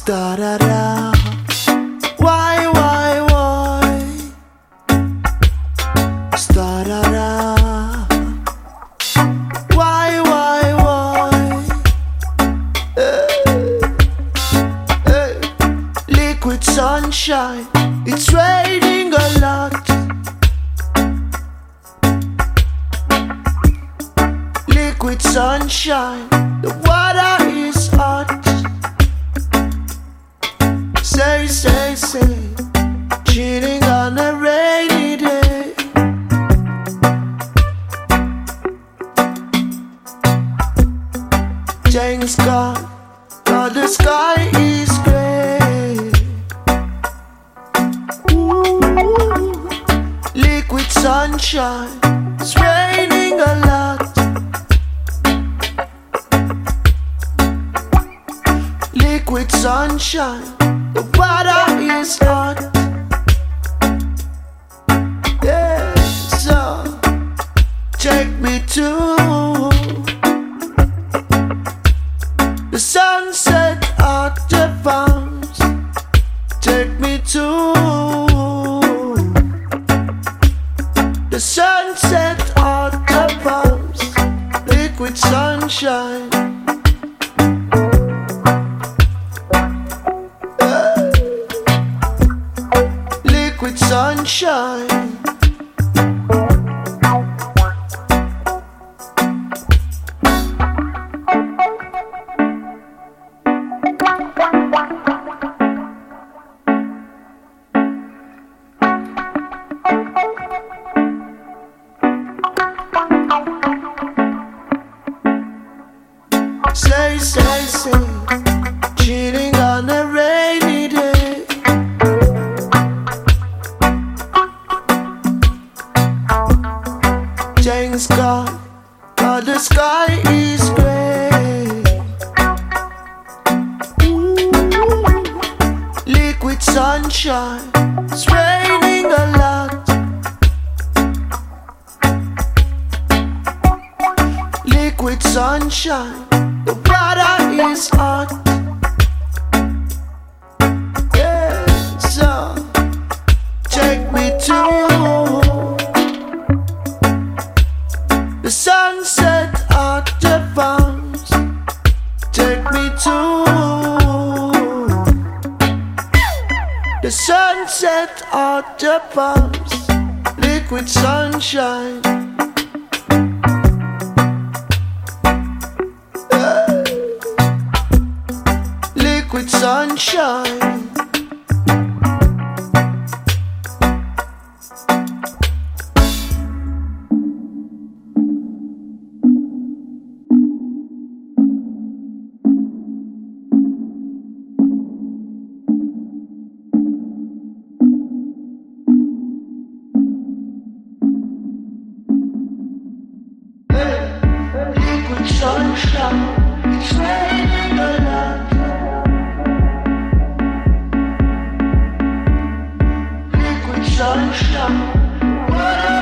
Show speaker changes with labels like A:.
A: Da da da. Why? Da da da. Why? Hey. Liquid sunshine, it's raining a lot. Liquid sunshine, the water is hot. Say, cheating on a rainy day. Thanks God, the sky is gray. Ooh, liquid sunshine, it's raining a lot. Liquid sunshine, the water is hot. Yeah, so take me to the sunset of the palms. Take me to the sunset of the palms. Liquid sunshine. Liquid sunshine. Say, cheating on a rainy day. Thanks God, the sky is gray. Ooh, liquid sunshine, it's raining a lot. Liquid sunshine, the water is hot. Yeah, so take me to the sunset of the palms. Take me to the sunset of the palms. Liquid sunshine. Liquid sunshine. Liquid sunshine, it's raining a lot. Liquid sunshine, what